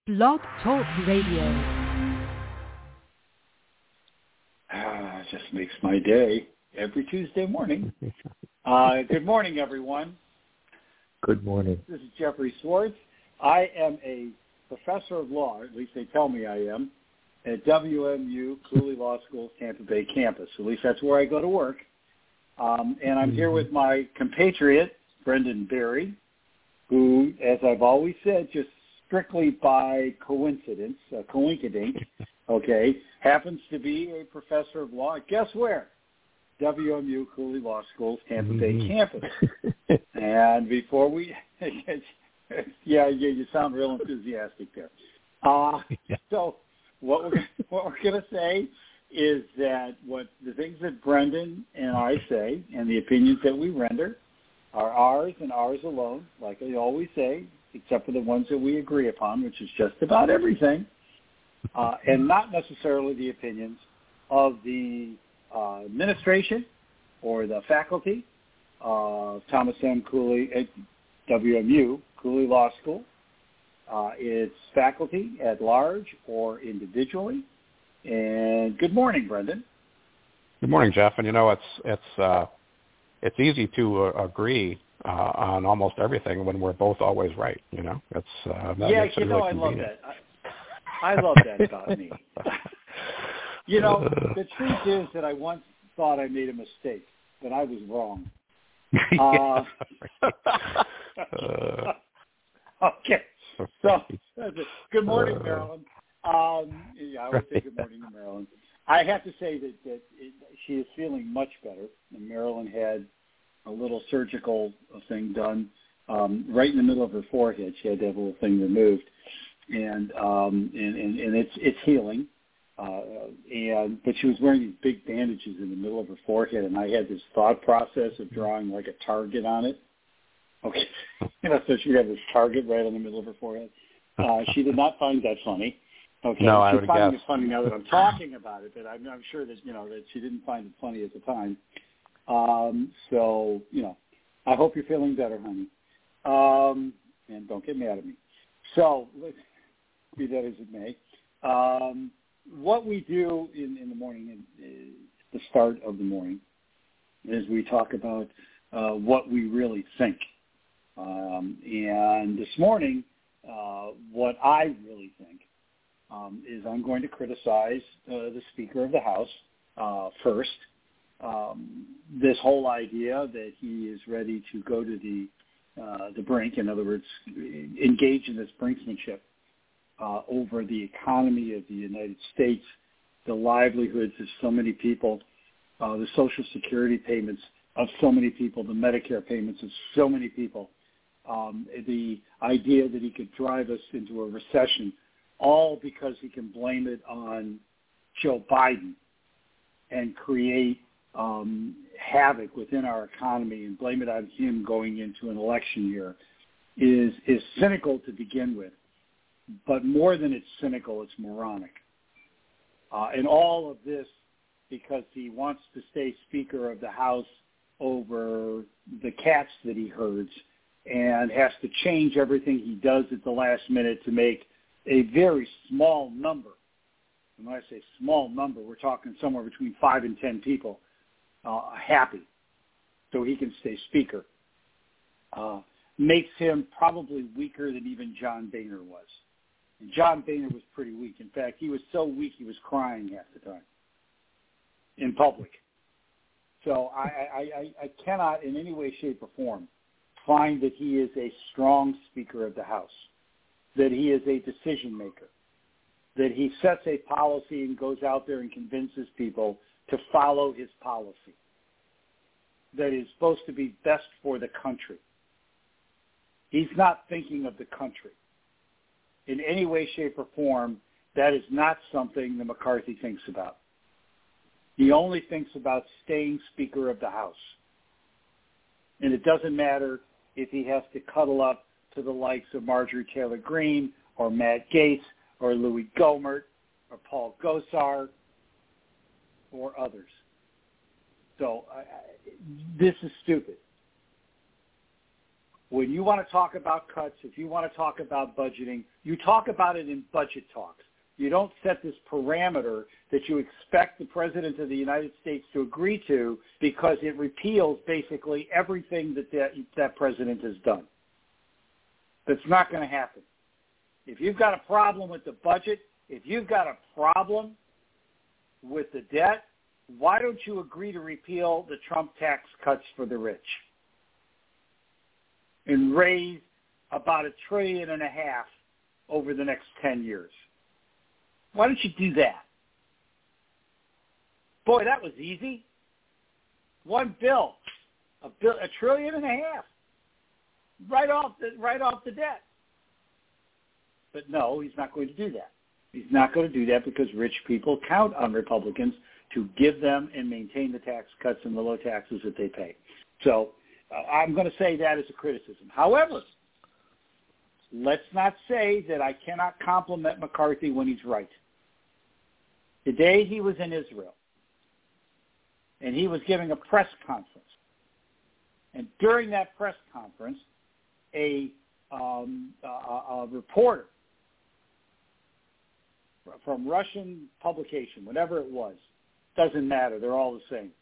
Blog Talk Radio. Just makes my day every Tuesday morning. Good morning, everyone. Good morning. This is Jeffrey Swartz. I am a professor of law, at least they tell me I am, at WMU Cooley Law School's Tampa Bay campus. At least that's where I go to work. And I'm here with my compatriot, Brendan Berry, who, as I've always said, just strictly by coincidence, coinkydink, okay, happens to be a professor of law. Guess where? WMU Cooley Law School's Tampa Bay campus. And before we, you sound real enthusiastic there. So what we're going to say is that the things that Brendan and I say and the opinions that we render are ours and ours alone, like I always say, except for the ones that we agree upon, which is just about everything, and not necessarily the opinions of the administration or the faculty of Thomas M. Cooley at WMU Cooley Law School, its faculty at large or individually. And good morning, Brendan. Good morning, Jeff. And it's easy to agree on almost everything when we're both always right. You know, that makes it really I love convenient. that. I love that about me. The truth is that I once thought I made a mistake, but I was wrong. Okay. So, good morning, Marilyn. I would say good morning to Marilyn. I have to say that she is feeling much better. And Marilyn had a little surgical thing done right in the middle of her forehead. She had to have a little thing removed, and it's healing. But she was wearing these big bandages in the middle of her forehead, and I had this thought process of drawing like a target on it. Okay, so she had this target right on the middle of her forehead. She did not find that funny. Okay, no, I would she's finding guess. it funny now that I'm talking about it, but I'm sure that that she didn't find it funny at the time. So I hope you're feeling better, honey. And don't get mad at me. So let's be that as it may. What we do in the morning, the start of the morning, is we talk about what we really think. And this morning, what I really think is I'm going to criticize the Speaker of the House first. This whole idea that he is ready to go to the brink, in other words, engage in this brinksmanship over the economy of the United States, the livelihoods of so many people, the Social Security payments of so many people, the Medicare payments of so many people, the idea that he could drive us into a recession, all because he can blame it on Joe Biden and create havoc within our economy and blame it on him going into an election year is cynical to begin with. But more than it's cynical, it's moronic. And all of this because he wants to stay Speaker of the House over the cats that he herds and has to change everything he does at the last minute to make a very small number. And when I say small number, we're talking somewhere between 5 and 10 people happy so he can stay Speaker. Makes him probably weaker than even John Boehner was. And John Boehner was pretty weak. In fact, he was so weak he was crying half the time in public. So I cannot in any way, shape, or form find that he is a strong Speaker of the House, that he is a decision maker, that he sets a policy and goes out there and convinces people to follow his policy that is supposed to be best for the country. He's not thinking of the country. In any way, shape, or form, that is not something that McCarthy thinks about. He only thinks about staying Speaker of the House. And it doesn't matter if he has to cuddle up to the likes of Marjorie Taylor Greene or Matt Gaetz or Louis Gohmert or Paul Gosar or others. So this is stupid. when you want to talk about cuts, if you want to talk about budgeting, you talk about it in budget talks. You don't set this parameter that you expect the President of the United States to agree to because it repeals basically everything that president has done. That's not going to happen. If you've got a problem with the budget, if you've got a problem with the debt, why don't you agree to repeal the Trump tax cuts for the rich and raise about $1.5 trillion over the next 10 years? Why don't you do that? Boy, that was easy. One bill, $1.5 trillion, right off the debt. But no, he's not going to do that. He's not going to do that because rich people count on Republicans to give them and maintain the tax cuts and the low taxes that they pay. So I'm going to say that as a criticism. However, let's not say that I cannot compliment McCarthy when he's right. Today he was in Israel, and he was giving a press conference. And during that press conference, a reporter from Russian publication, whatever it was, doesn't matter, they're all the same,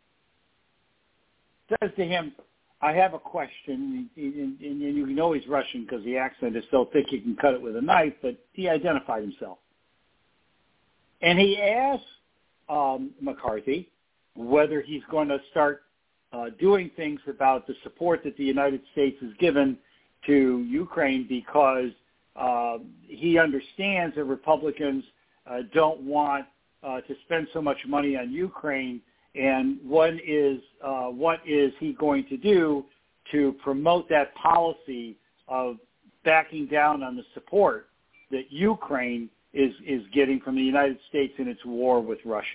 says to him, I have a question, and you know he's Russian because the accent is so thick you can cut it with a knife, but he identified himself. And he asked McCarthy whether he's going to start doing things about the support that the United States has given to Ukraine because he understands that Republicans don't want to spend so much money on Ukraine, and what is he going to do to promote that policy of backing down on the support that Ukraine is getting from the United States in its war with Russia.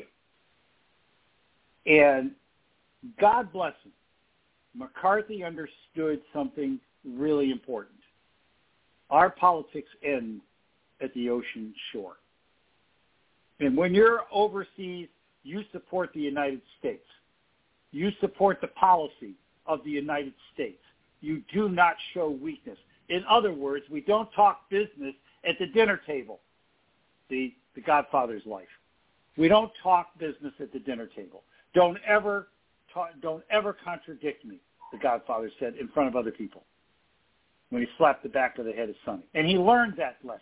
And God bless him, McCarthy understood something really important. Our politics end at the ocean shore. And when you're overseas, you support the United States. You support the policy of the United States. You do not show weakness. In other words, we don't talk business at the dinner table. The Godfather's life. We don't talk business at the dinner table. Don't ever contradict me, the Godfather said in front of other people when he slapped the back of the head of Sonny. And he learned that lesson.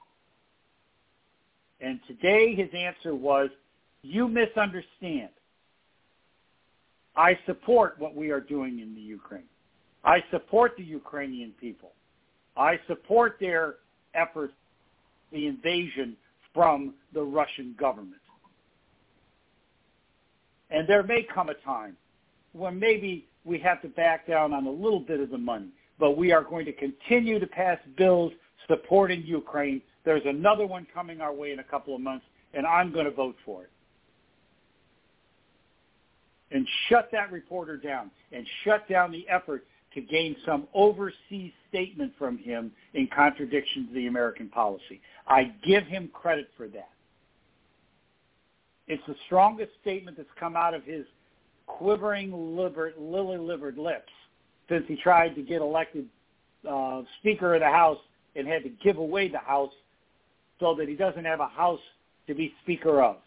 And today his answer was, you misunderstand. I support what we are doing in the Ukraine. I support the Ukrainian people. I support their efforts, the invasion from the Russian government. And there may come a time when maybe we have to back down on a little bit of the money, but we are going to continue to pass bills supporting Ukraine. There's another one coming our way in a couple of months, and I'm going to vote for it. And shut that reporter down and shut down the effort to gain some overseas statement from him in contradiction to the American policy. I give him credit for that. It's the strongest statement that's come out of his quivering, lily-livered lips since he tried to get elected Speaker of the House and had to give away the House so that he doesn't have a House to be Speaker of.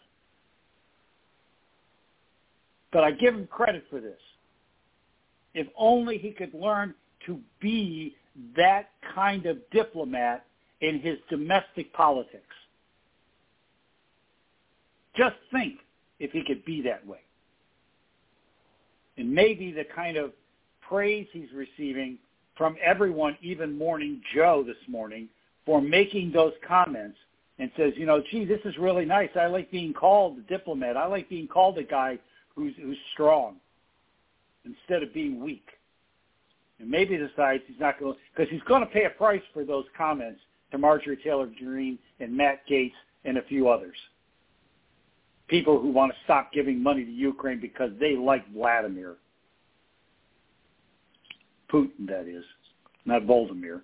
But I give him credit for this. If only he could learn to be that kind of diplomat in his domestic politics. Just think if he could be that way. And maybe the kind of praise he's receiving from everyone, even Morning Joe this morning, for making those comments and says, you know, gee, this is really nice. I like being called a diplomat. I like being called a guy who's strong instead of being weak. And maybe decides he's not going to, because he's going to pay a price for those comments to Marjorie Taylor Greene and Matt Gaetz and a few others. People who want to stop giving money to Ukraine because they like Vladimir. Putin, that is, not Volodymyr.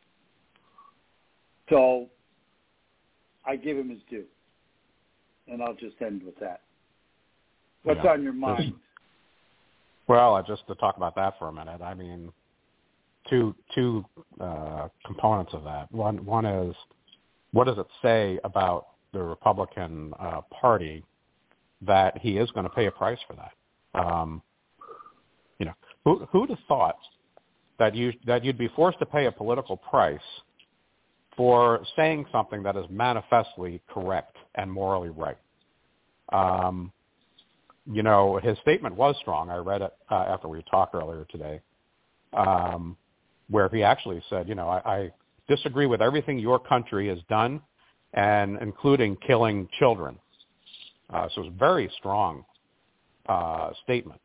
So I give him his due. And I'll just end with that. What's on your mind? Well, just to talk about that for a minute, I mean, two components of that. One is, what does it say about the Republican Party that he is going to pay a price for that? Who'd have thought that you'd be forced to pay a political price for saying something that is manifestly correct and morally right? His statement was strong. I read it after we talked earlier today, where he actually said, I disagree with everything your country has done, and including killing children. So it was a very strong statement.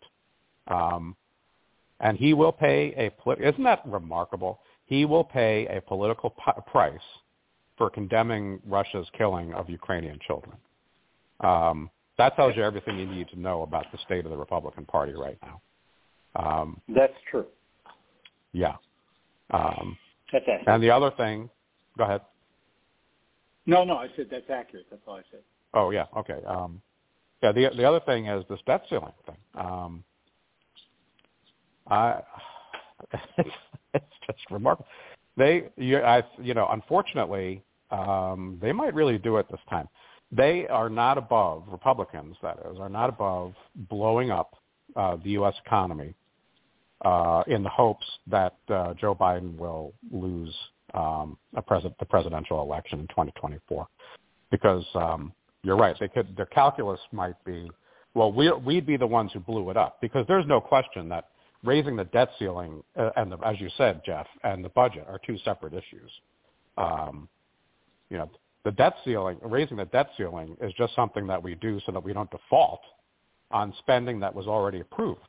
And he will pay isn't that remarkable? He will pay a political price for condemning Russia's killing of Ukrainian children. That tells you everything you need to know about the state of the Republican Party right now. That's true. Yeah. That's accurate. And the other thing, go ahead. No, I said that's accurate. That's all I said. Oh, yeah, okay. The other thing is this debt ceiling thing. It's just remarkable. Unfortunately, they might really do it this time. They are not above, Republicans, that is, are not above blowing up the U.S. economy in the hopes that Joe Biden will lose the presidential election in 2024. Because you're right, their calculus might be, well, we'd be the ones who blew it up, because there's no question that raising the debt ceiling and as you said, Jeff, and the budget are two separate issues. The debt ceiling, raising the debt ceiling, is just something that we do so that we don't default on spending that was already approved.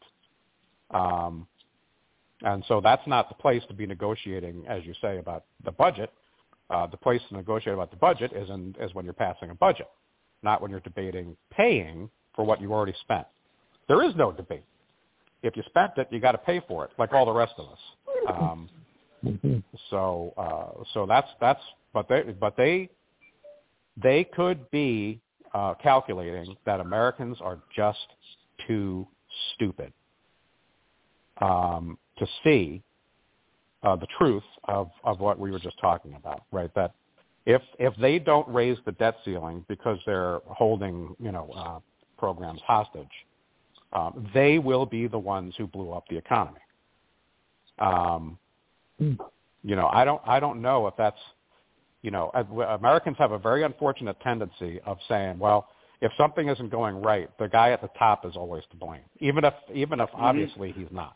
And so that's not the place to be negotiating, as you say, about the budget. The place to negotiate about the budget is when you're passing a budget, not when you're debating paying for what you already spent. There is no debate. If you spent it, you got to pay for it, like all the rest of us. So they could be calculating that Americans are just too stupid to see the truth of what we were just talking about, right? That if they don't raise the debt ceiling because they're holding programs hostage, they will be the ones who blew up the economy. I don't know if that's, Americans have a very unfortunate tendency of saying, well, if something isn't going right, the guy at the top is always to blame, even if obviously he's not.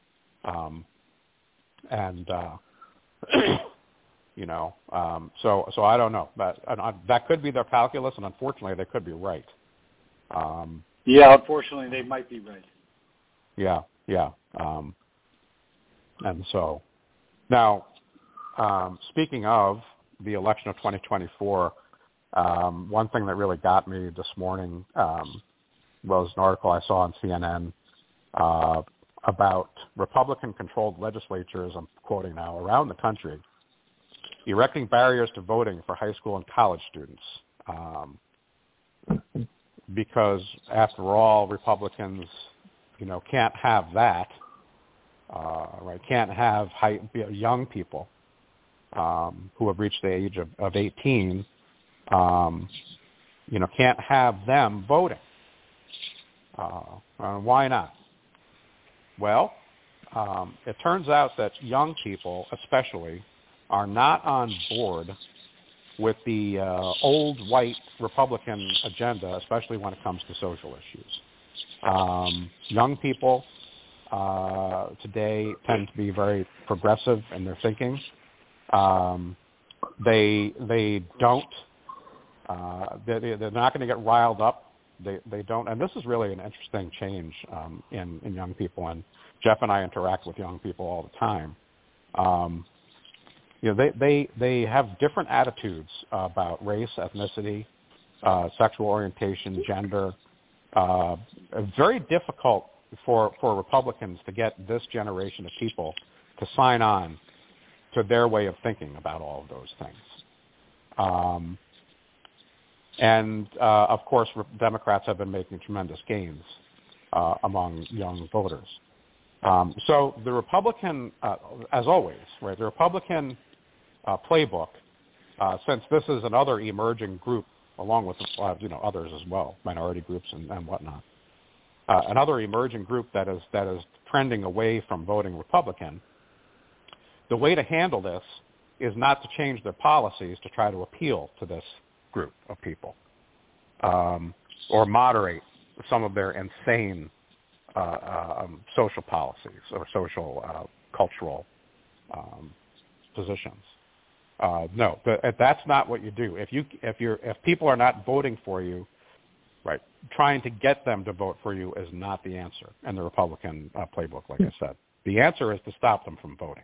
So I don't know, but that could be their calculus, and unfortunately, they could be right. Yeah, unfortunately, they might be right. Yeah. And so now, speaking of the election of 2024, one thing that really got me this morning was an article I saw on CNN about Republican-controlled legislatures, I'm quoting now, around the country, erecting barriers to voting for high school and college students. Because, after all, Republicans, can't have that, right? Can't have young people who have reached the age of 18, can't have them voting. Why not? Well, it turns out that young people, especially, are not on board with the old white Republican agenda, especially when it comes to social issues. Young people today tend to be very progressive in their thinking. They don't. They're not going to get riled up. They don't. And this is really an interesting change in young people. And Jeff and I interact with young people all the time. They have different attitudes about race, ethnicity, sexual orientation, gender. Very difficult for Republicans to get this generation of people to sign on to their way of thinking about all of those things. Of course, Democrats have been making tremendous gains among young voters. So the Republican, as always, right, the Republican playbook, since this is another emerging group, along with others as well, minority groups and whatnot, another emerging group that is trending away from voting Republican. The way to handle this is not to change their policies to try to appeal to this group of people, or moderate some of their insane social policies or social cultural positions. No, that's not what you do. If people are not voting for you, right, trying to get them to vote for you is not the answer in the Republican playbook. Like I said, the answer is to stop them from voting.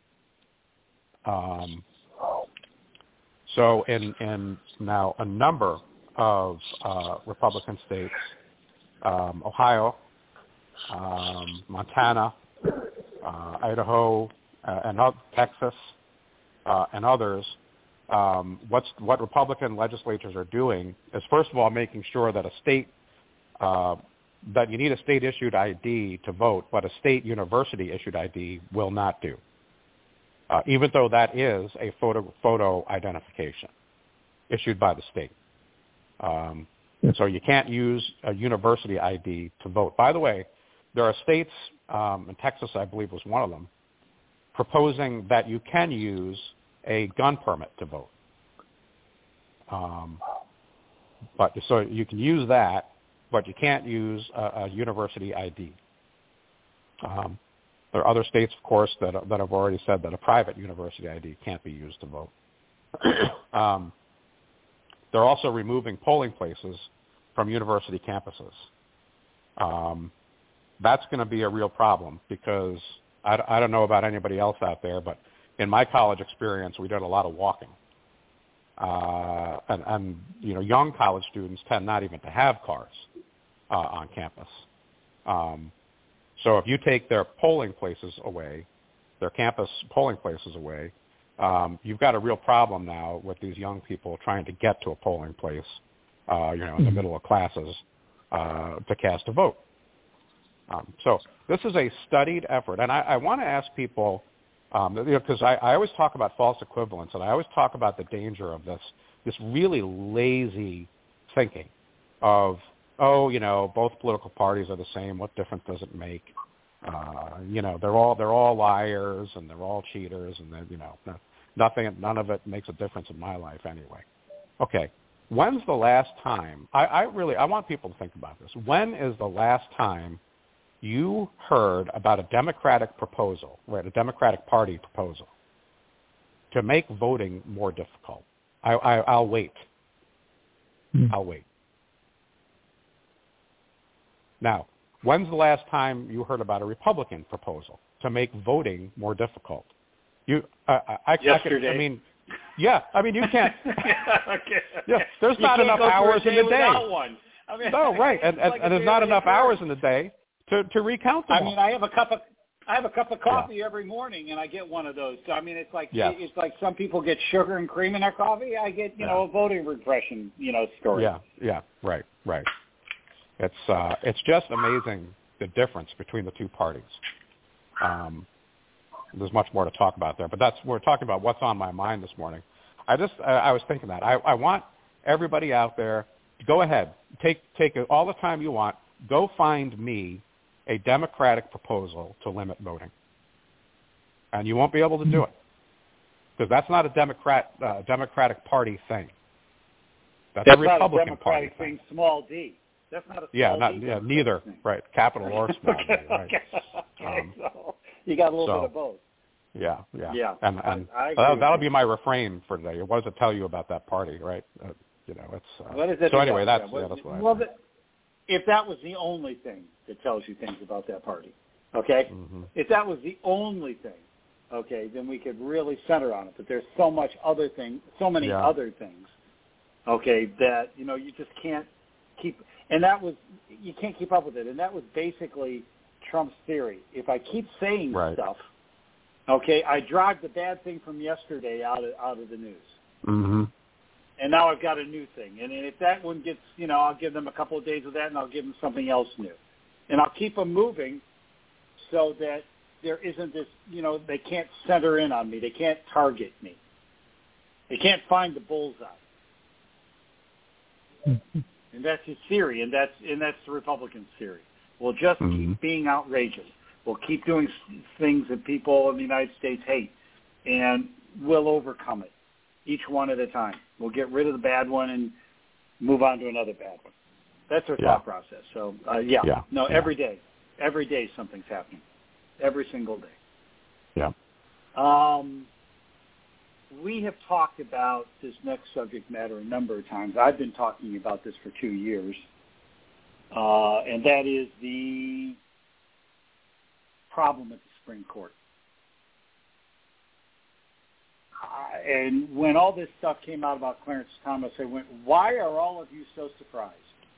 So in now a number of Republican states, Ohio, Montana, Idaho, and Texas, and others, what Republican legislatures are doing is, first of all, making sure that a state that you need a state-issued ID to vote, but a state university-issued ID will not do, even though that is a photo identification issued by the state. So you can't use a university ID to vote. By the way, there are states, and Texas, I believe, was one of them, proposing that you can use a gun permit to vote. But so you can use that, but you can't use a university ID. There are other states, of course, that have already said that a private university ID can't be used to vote. They're also removing polling places from university campuses. That's going to be a real problem because I don't know about anybody else out there, but in my college experience, we did a lot of walking. And young college students tend not even to have cars on campus. So if you take their polling places away, their campus polling places away, you've got a real problem now with these young people trying to get to a polling place, in the middle of classes to cast a vote. So this is a studied effort, and I want to ask people, because I always talk about false equivalence, and I always talk about the danger of this really lazy thinking of, both political parties are the same. What difference does it make? They're all liars and they're all cheaters, and none of it makes a difference in my life anyway. Okay, when's the last time? I want people to think about this. When is the last time you heard about a Democratic proposal, right, a Democratic Party proposal, to make voting more difficult? I'll wait. I'll wait. Now, when's the last time you heard about a Republican proposal to make voting more difficult? Yesterday. You can't. Okay. Yeah, there's not enough hours in the day. One. No, right, and there's not enough hours in the day to recount them. I have a cup of coffee every morning, and I get one of those. So it's like some people get sugar and cream in their coffee. I get a voting repression story. Yeah, right. It's just amazing the difference between the two parties. There's much more to talk about there, but we're talking about what's on my mind this morning. I was thinking that I want everybody out there to go ahead, take all the time you want. Go find me a Democratic proposal to limit voting, and you won't be able to do it because that's not a Democratic Party thing. That's a Republican not a Party Democratic thing. Small d. That's not a small d. Neither. Thing. Right, capital or small d. Right. Okay. So you got a little bit of both. Yeah. And I that'll be my refrain for today. What does it tell you about that party, right? It's. What is it? So anyway, that's what I think. If that was the only thing that tells you things about that party, okay? Mm-hmm. If that was the only thing, okay, then we could really center on it. But there's so many other things, okay, that you just can't keep. And you can't keep up with it. And that was basically Trump's theory. If I keep saying stuff, okay, I drag the bad thing from yesterday out of the news. Mm-hmm. And now I've got a new thing. And if that one gets, I'll give them a couple of days of that, and I'll give them something else new. And I'll keep them moving so that there isn't this, they can't center in on me. They can't target me. They can't find the bullseye. And that's his theory, and that's the Republicans' theory. We'll just keep being outrageous. We'll keep doing things that people in the United States hate, and we'll overcome it, each one at a time. We'll get rid of the bad one and move on to another bad one. That's our thought process. So, every day something's happening. Every single day. Yeah. We have talked about this next subject matter a number of times. I've been talking about this for 2 years, and that is the problem at the Supreme Court. And when all this stuff came out about Clarence Thomas, I went, why are all of you so surprised?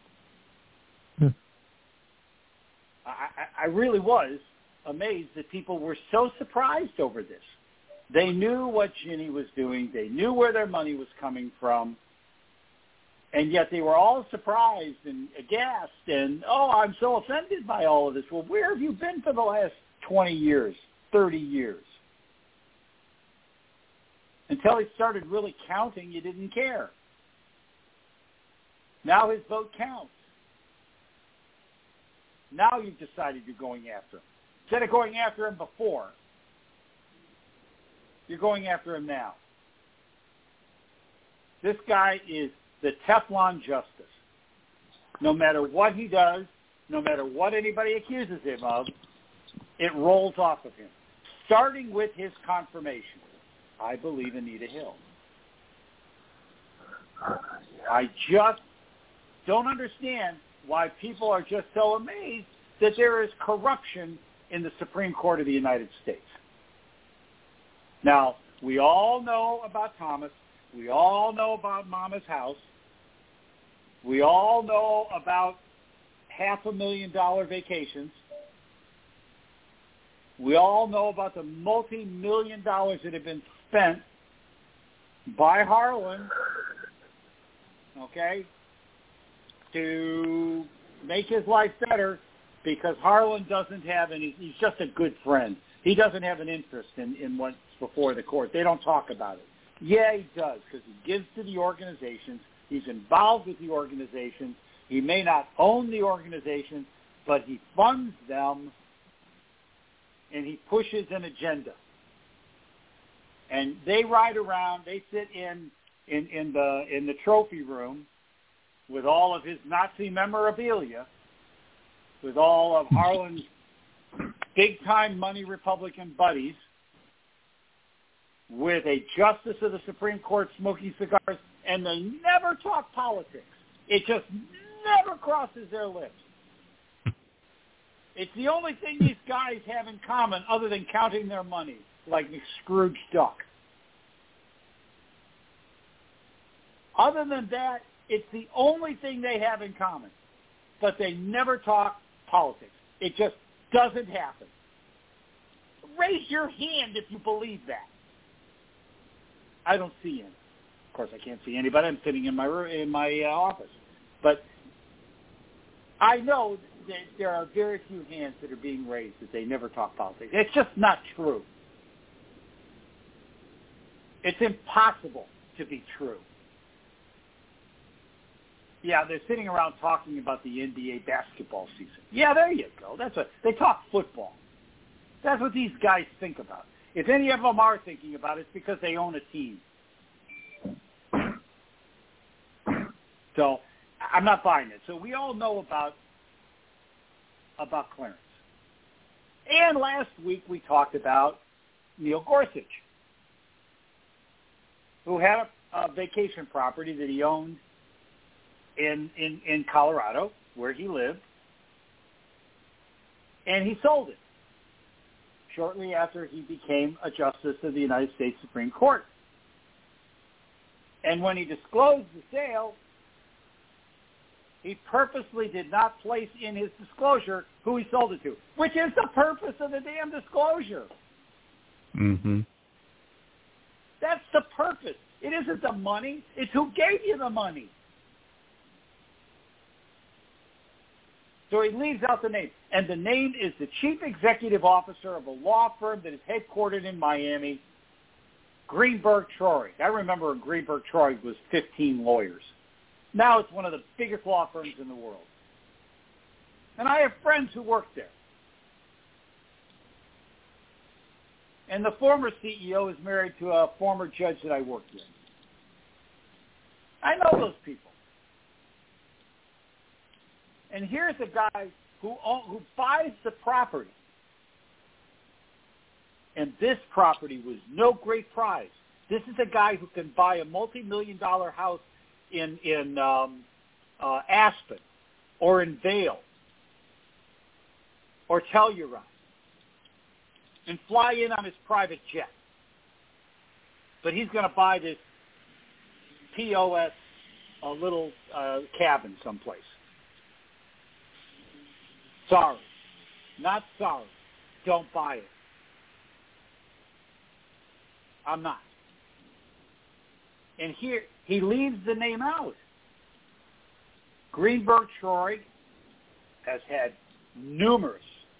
I really was amazed that people were so surprised over this. They knew what Ginny was doing. They knew where their money was coming from. And yet they were all surprised and aghast and, I'm so offended by all of this. Well, where have you been for the last 20 years, 30 years? Until he started really counting, you didn't care. Now his vote counts. Now you've decided you're going after him. Instead of going after him before, you're going after him now. This guy is the Teflon justice. No matter what he does, no matter what anybody accuses him of, it rolls off of him. Starting with his confirmation. I believe Anita Hill. I just don't understand why people are just so amazed that there is corruption in the Supreme Court of the United States. Now, we all know about Thomas. We all know about Mama's house. We all know about $500,000 vacations. We all know about the multi-million dollars that have been spent by Harlan, to make his life better, because Harlan doesn't have any, he's just a good friend. He doesn't have an interest in what's before the court. They don't talk about it. Yeah, he does, because he gives to the organizations. He's involved with the organizations. He may not own the organizations, but he funds them, and he pushes an agenda. And they ride around. They sit in the trophy room with all of his Nazi memorabilia, with all of Harlan's big-time money Republican buddies, with a justice of the Supreme Court smoking cigars, and they never talk politics. It just never crosses their lips. It's the only thing these guys have in common other than counting their money, like Scrooge Duck. Other than that, it's the only thing they have in common. But they never talk politics. It just doesn't happen. Raise your hand if you believe that. I don't see any. Of course, I can't see anybody. I'm sitting in my office. But I know that there are very few hands that are being raised that they never talk politics. It's just not true. It's impossible to be true. Yeah, they're sitting around talking about the NBA basketball season. Yeah, there you go. They talk football. That's what these guys think about. If any of them are thinking about it, it's because they own a team. So I'm not buying it. So we all know about Clarence. And last week we talked about Neil Gorsuch, who had a vacation property that he owned in Colorado, where he lived, and he sold it shortly after he became a justice of the United States Supreme Court. And when he disclosed the sale, he purposely did not place in his disclosure who he sold it to, which is the purpose of the damn disclosure. Mm-hmm. That's the purpose. It isn't the money. It's who gave you the money. So he leaves out the name. And the name is the chief executive officer of a law firm that is headquartered in Miami, Greenberg Traurig. I remember when Greenberg Traurig was 15 lawyers. Now it's one of the biggest law firms in the world. And I have friends who work there. And the former CEO is married to a former judge that I worked with. I know those people. And here's a guy who buys the property. And this property was no great prize. This is a guy who can buy a multi-million-dollar house in Aspen or in Vail or Telluride and fly in on his private jet. But he's going to buy this POS, a little cabin someplace. Sorry. Not sorry. Don't buy it. I'm not. And here, he leaves the name out. Greenberg Traurig has had numerous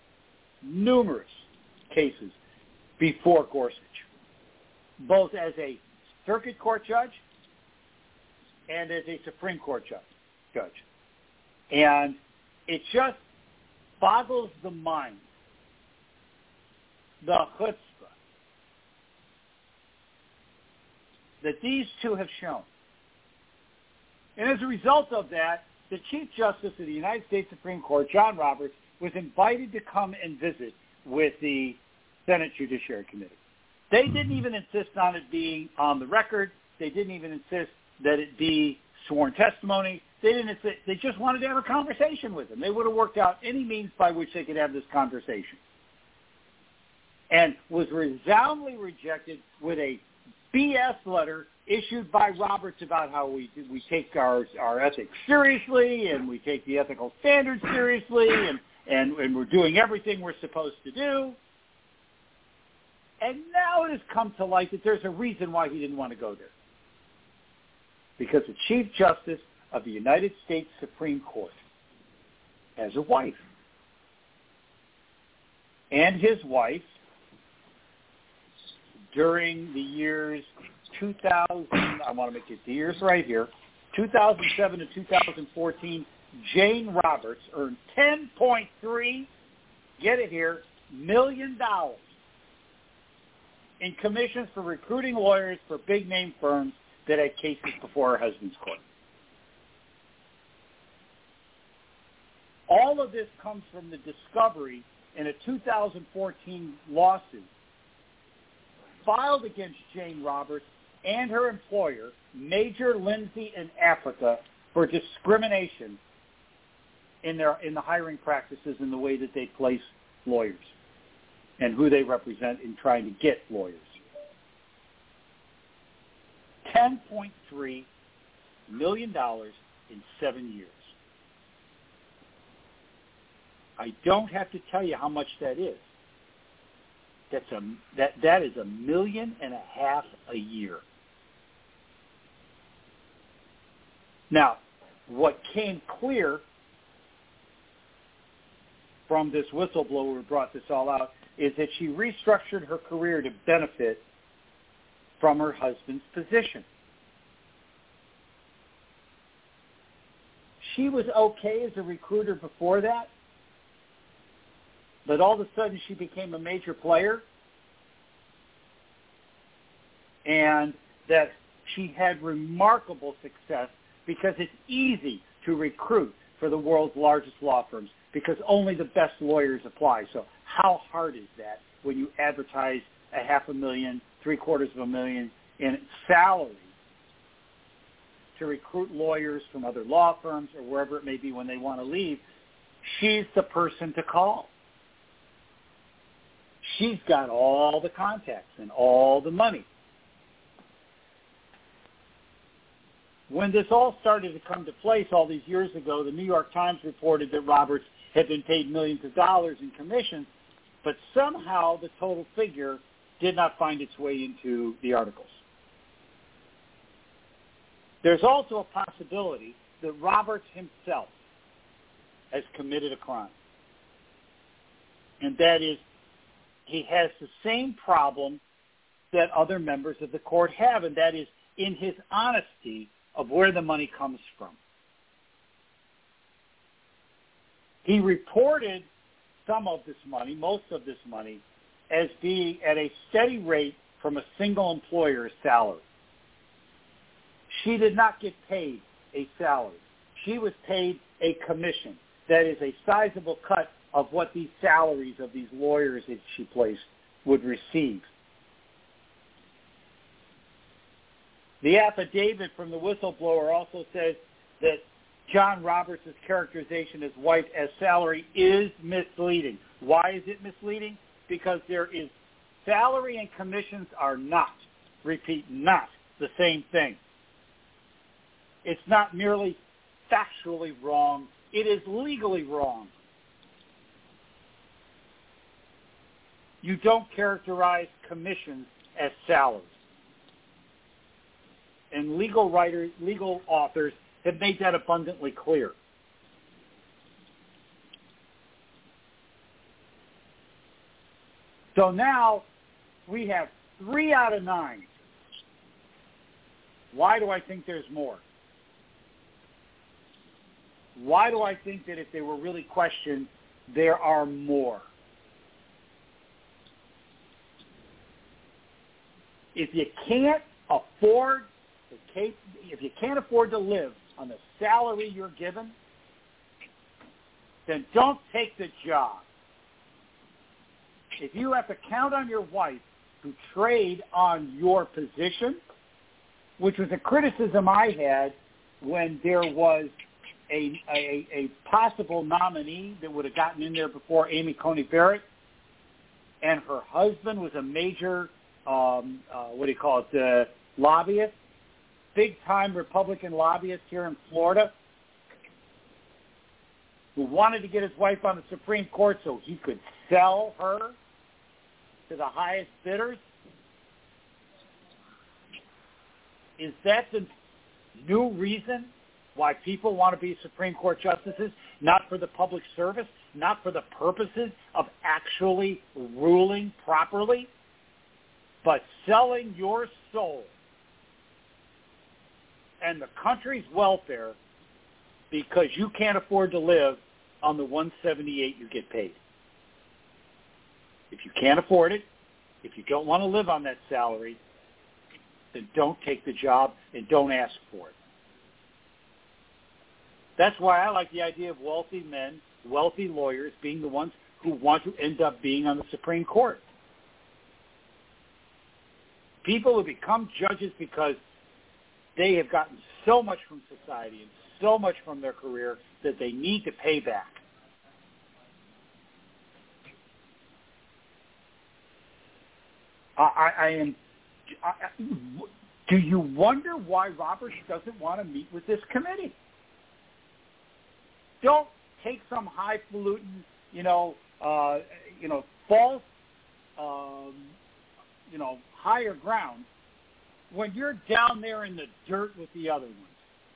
cases before Gorsuch, both as a circuit court judge and as a Supreme Court judge. And it just boggles the mind, the chutzpah that these two have shown. And as a result of that, the Chief Justice of the United States Supreme Court, John Roberts, was invited to come and visit with the Senate Judiciary Committee. They didn't even insist on it being on the record. They didn't even insist that it be sworn testimony. They didn't insist. They just wanted to have a conversation with him. They would have worked out any means by which they could have this conversation. And was resoundingly rejected with a BS letter issued by Roberts about how we take our ethics seriously and we take the ethical standards seriously and we're doing everything we're supposed to do. And now it has come to light that there's a reason why he didn't want to go there. Because the Chief Justice of the United States Supreme Court has a wife. And his wife, during the years 2000, I want to make it the years right here, 2007 to 2014, Jane Roberts earned $10.3, get it here, $million in commissions for recruiting lawyers for big-name firms that had cases before her husband's court. All of this comes from the discovery in a 2014 lawsuit filed against Jane Roberts and her employer, Major Lindsay in Africa, for discrimination in the hiring practices and the way that they place lawyers and who they represent in trying to get lawyers. $10.3 million in 7 years. I don't have to tell you how much that is. That is $1.5 million a year. Now, what came clear from this whistleblower who brought this all out is that she restructured her career to benefit from her husband's position. She was okay as a recruiter before that, but all of a sudden she became a major player, and that she had remarkable success because it's easy to recruit for the world's largest law firms because only the best lawyers apply. So how hard is that when you advertise $500,000, $750,000 in salary to recruit lawyers from other law firms or wherever it may be when they want to leave? She's the person to call. She's got all the contacts and all the money. When this all started to come to place all these years ago, the New York Times reported that Roberts had been paid millions of dollars in commissions, but somehow the total figure did not find its way into the articles. There's also a possibility that Roberts himself has committed a crime. And that is, he has the same problem that other members of the court have, and that is in his honesty of where the money comes from. He reported some of this money, most of this money, as being at a steady rate from a single employer's salary. She did not get paid a salary. She was paid a commission. That is a sizable cut of what these salaries of these lawyers that she placed would receive. The affidavit from the whistleblower also says that John Roberts' characterization as white as salary is misleading. Why is it misleading? Because there is salary and commissions are not, repeat, not the same thing. It's not merely factually wrong. It is legally wrong. You don't characterize commissions as salaries. And legal authors have made that abundantly clear. So now we have 3 out of 9. Why do I think there's more? Why do I think that if they were really questioned, there are more? If you can't afford to live on the salary you're given, then don't take the job. If you have to count on your wife to trade on your position, which was a criticism I had when there was a possible nominee that would have gotten in there before Amy Coney Barrett, and her husband was a major, lobbyist, big-time Republican lobbyist here in Florida, who wanted to get his wife on the Supreme Court so he could sell her to the highest bidders. Is that the new reason why people want to be Supreme Court justices? Not for the public service, not for the purposes of actually ruling properly, but selling your soul and the country's welfare because you can't afford to live on the $178 you get paid. If you can't afford it, if you don't want to live on that salary, then don't take the job and don't ask for it. That's why I like the idea of wealthy men, wealthy lawyers being the ones who want to end up being on the Supreme Court. People who become judges because they have gotten so much from society and so much from their career that they need to pay back. Do you wonder why Roberts doesn't want to meet with this committee? Don't take some highfalutin, false, higher ground when you're down there in the dirt with the other ones.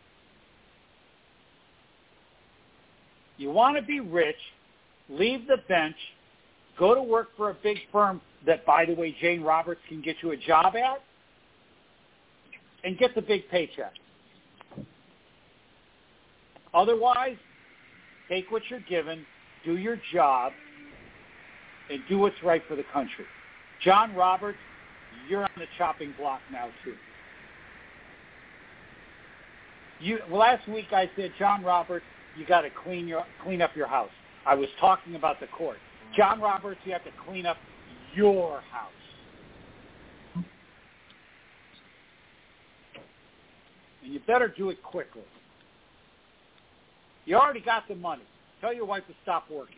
You want to be rich, leave the bench, go to work for a big firm that, by the way, Jane Roberts can get you a job at, and get the big paycheck. Otherwise, take what you're given, do your job, and do what's right for the country. John Roberts, you're on the chopping block now, too. Last week I said, John Roberts, you got to clean up your house. I was talking about the court. John Roberts, you have to clean up your house. And you better do it quickly. You already got the money. Tell your wife to stop working.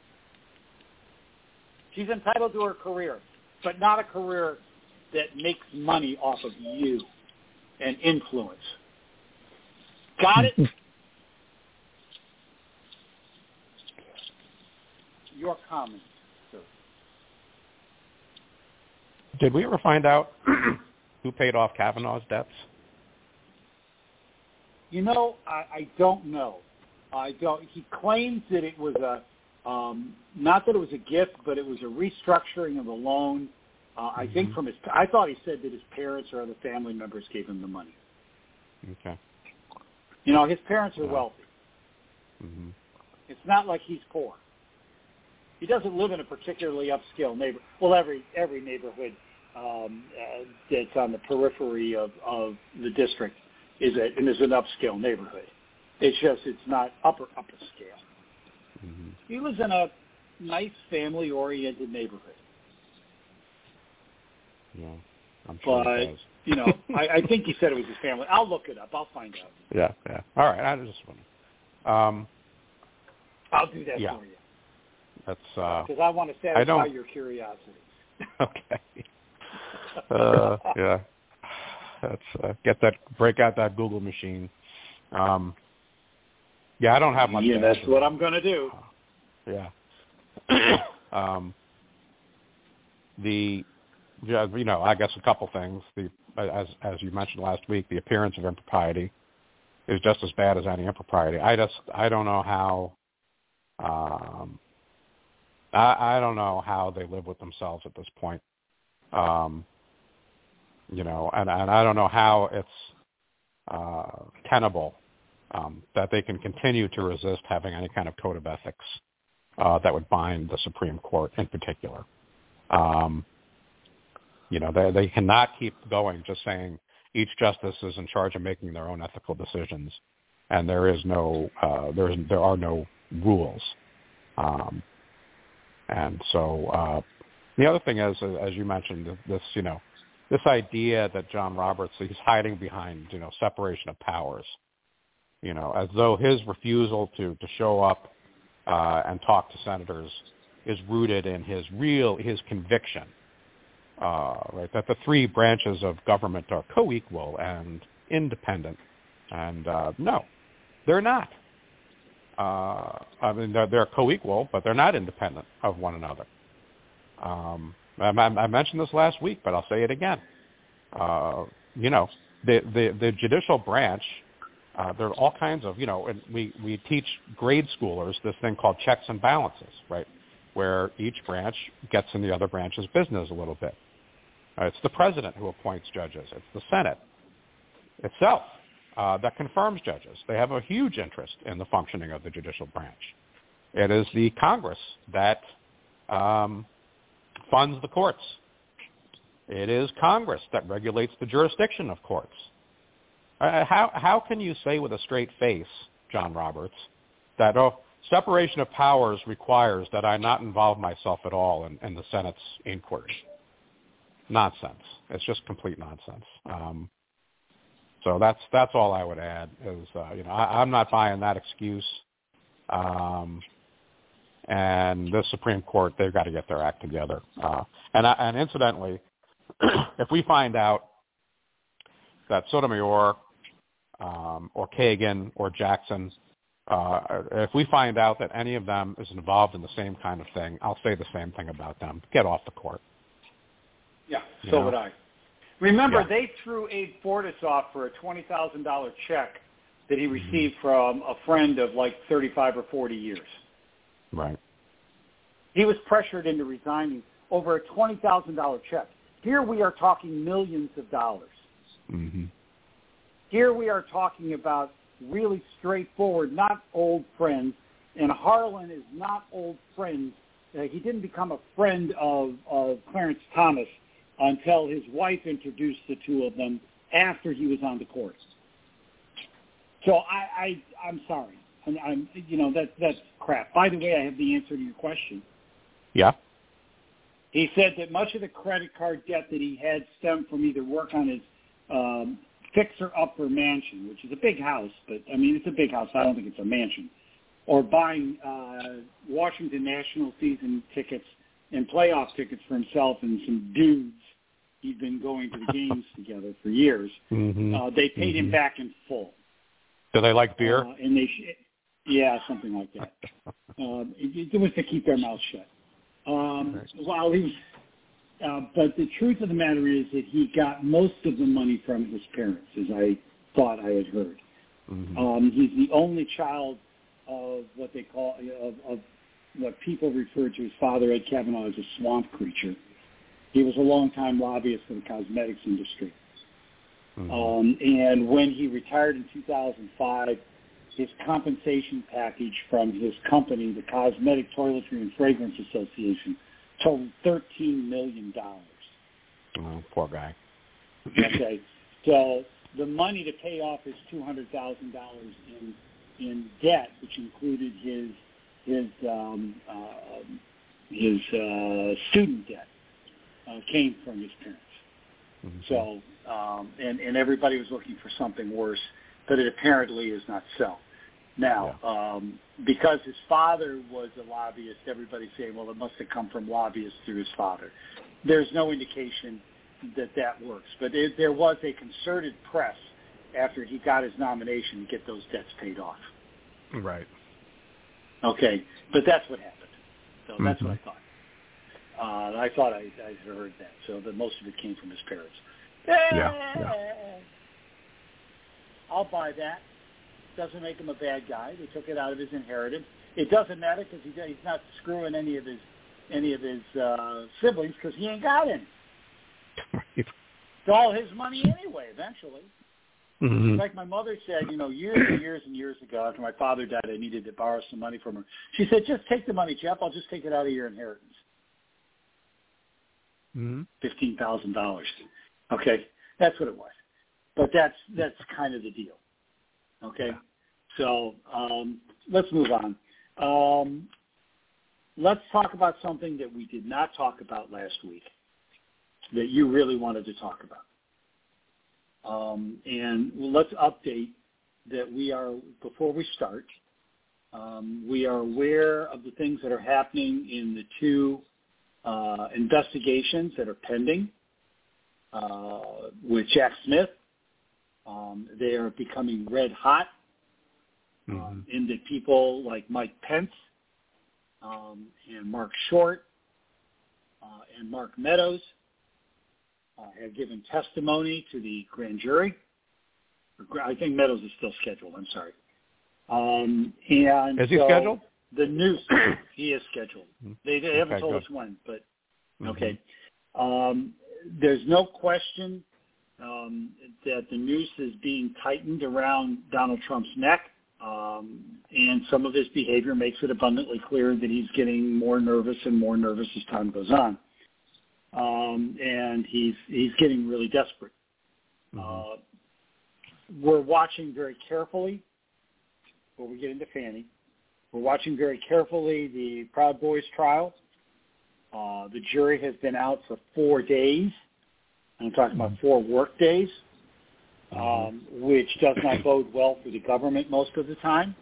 She's entitled to her career, but not a career that makes money off of you and influence. Got it? Your comments, sir. Did we ever find out who paid off Kavanaugh's debts? I don't know. He claims that it was not that it was a gift, but it was a restructuring of a loan. I think I thought he said that his parents or other family members gave him the money. Okay. His parents are wealthy. Mm-hmm. It's not like he's poor. He doesn't live in a particularly upscale neighborhood. Well, every neighborhood that's on the periphery of the district is an upscale neighborhood. It's not upper scale. Mm-hmm. He lives in a nice family-oriented neighborhood. Yeah, I'm sure he does. I think he said it was his family. I'll look it up. I'll find out. Yeah. All right, I just want to. I'll do that for you. That's because I want to satisfy your curiosity. Okay. Yeah. That's break out that Google machine. Yeah, I don't have much. Yeah, that's what I'm going to do. Yeah. I guess a couple things. As you mentioned last week, the appearance of impropriety is just as bad as any impropriety. I don't know how. I don't know how they live with themselves at this point. And I don't know how it's tenable that they can continue to resist having any kind of code of ethics that would bind the Supreme Court in particular. They cannot keep going just saying each justice is in charge of making their own ethical decisions, and there are no rules. And so the other thing is, as you mentioned, this idea that John Roberts, he's hiding behind, separation of powers, as though his refusal to show up and talk to senators is rooted in his conviction, right, that the three branches of government are co-equal and independent. And no, they're not. They're co-equal, but they're not independent of one another. I mentioned this last week, but I'll say it again. The judicial branch, there are all kinds of, and we teach grade schoolers this thing called checks and balances, right, where each branch gets in the other branch's business a little bit. It's the president who appoints judges. It's the Senate itself that confirms judges. They have a huge interest in the functioning of the judicial branch. It is the Congress that funds the courts. It is Congress that regulates the jurisdiction of courts. How can you say with a straight face, John Roberts, that separation of powers requires that I not involve myself at all in the Senate's inquiry? Nonsense. It's just complete nonsense. So that's all I would add is, I'm not buying that excuse. And the Supreme Court, they've got to get their act together. And incidentally, if we find out that Sotomayor or Kagan or Jackson, if we find out that any of them is involved in the same kind of thing, I'll say the same thing about them. Get off the court. Yeah, so would I. Remember, they threw Abe Fortas off for a $20,000 check that he received from a friend of like 35 or 40 years. Right. He was pressured into resigning over a $20,000 check. Here we are talking millions of dollars. Mm-hmm. Here we are talking about really straightforward, not old friends. And Harlan is not old friends. He didn't become a friend of Clarence Thomas until his wife introduced the two of them after he was on the court. So I'm sorry. That's crap. By the way, I have the answer to your question. Yeah. He said that much of the credit card debt that he had stemmed from either work on his fixer-upper mansion, which is a big house, but, it's a big house. I don't think it's a mansion, or buying Washington National season tickets and playoff tickets for himself and some dudes he'd been going to the games together for years. Mm-hmm. They paid him back in full. Do they like beer? Yeah, something like that. It was to keep their mouth shut. While he was, but the truth of the matter is that he got most of the money from his parents, as I thought I had heard. Mm-hmm. He's the only child of what they call of what people refer to as Father Ed Kavanaugh as a swamp creature. He was a longtime lobbyist for the cosmetics industry. And when he retired in 2005, his compensation package from his company, the Cosmetic Toiletry and Fragrance Association, totaled $13 million. Oh, poor guy. Okay, so the money to pay off his $200,000 in debt, which included his student debt, came from his parents. Mm-hmm. So, and everybody was looking for something worse, but it apparently is not so. Now, because his father was a lobbyist, everybody's saying, well, it must have come from lobbyists through his father. There's no indication that works. But there was a concerted press after he got his nomination to get those debts paid off. Right. Okay, but that's what happened. So that's what I thought. I thought I heard that. So that most of it came from his parents. Yeah. I'll buy that. Doesn't make him a bad guy. They took it out of his inheritance. It doesn't matter because he's not screwing any of his siblings because he ain't got any. Right. It's all his money anyway. Eventually, like my mother said, years and years and years ago, after my father died, I needed to borrow some money from her. She said, "Just take the money, Jeff. I'll just take it out of your inheritance." $15,000. Okay, that's what it was. But that's kind of the deal. Okay, so let's move on. Let's talk about something that we did not talk about last week that you really wanted to talk about. And let's update that before we start, we are aware of the things that are happening in the two investigations that are pending with Jack Smith. They are becoming red hot in that people like Mike Pence and Mark Short and Mark Meadows have given testimony to the grand jury. I think Meadows is still scheduled. I'm sorry. And is he scheduled? The news, he is scheduled. They haven't told us when, but okay. There's no question that the noose is being tightened around Donald Trump's neck, and some of his behavior makes it abundantly clear that he's getting more nervous and more nervous as time goes on. And he's getting really desperate. We're watching very carefully, before we get into Fannie, we're watching very carefully the Proud Boys trial. The jury has been out for 4 days. I'm talking about 4 work days, which does not bode well for the government most of the time.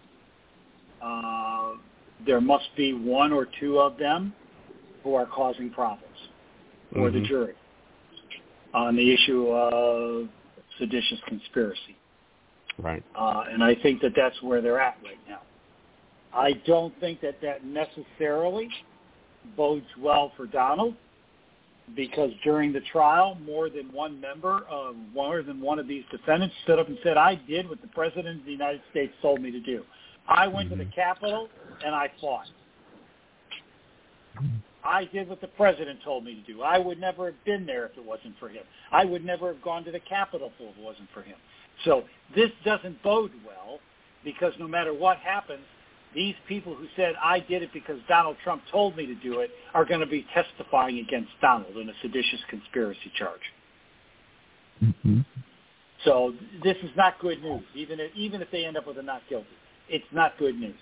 There must be 1 or 2 of them who are causing problems for the jury on the issue of seditious conspiracy. Right. And I think that that's where they're at right now. I don't think that necessarily bodes well for Donald, because during the trial, more than one of these defendants stood up and said, "I did what the President of the United States told me to do. I went to the Capitol and I fought. I did what the President told me to do. I would never have been there if it wasn't for him. I would never have gone to the Capitol if it wasn't for him." So this doesn't bode well, because no matter what happens, these people who said, "I did it because Donald Trump told me to do it," are going to be testifying against Donald in a seditious conspiracy charge. So this is not good news, even if they end up with a not guilty. It's not good news.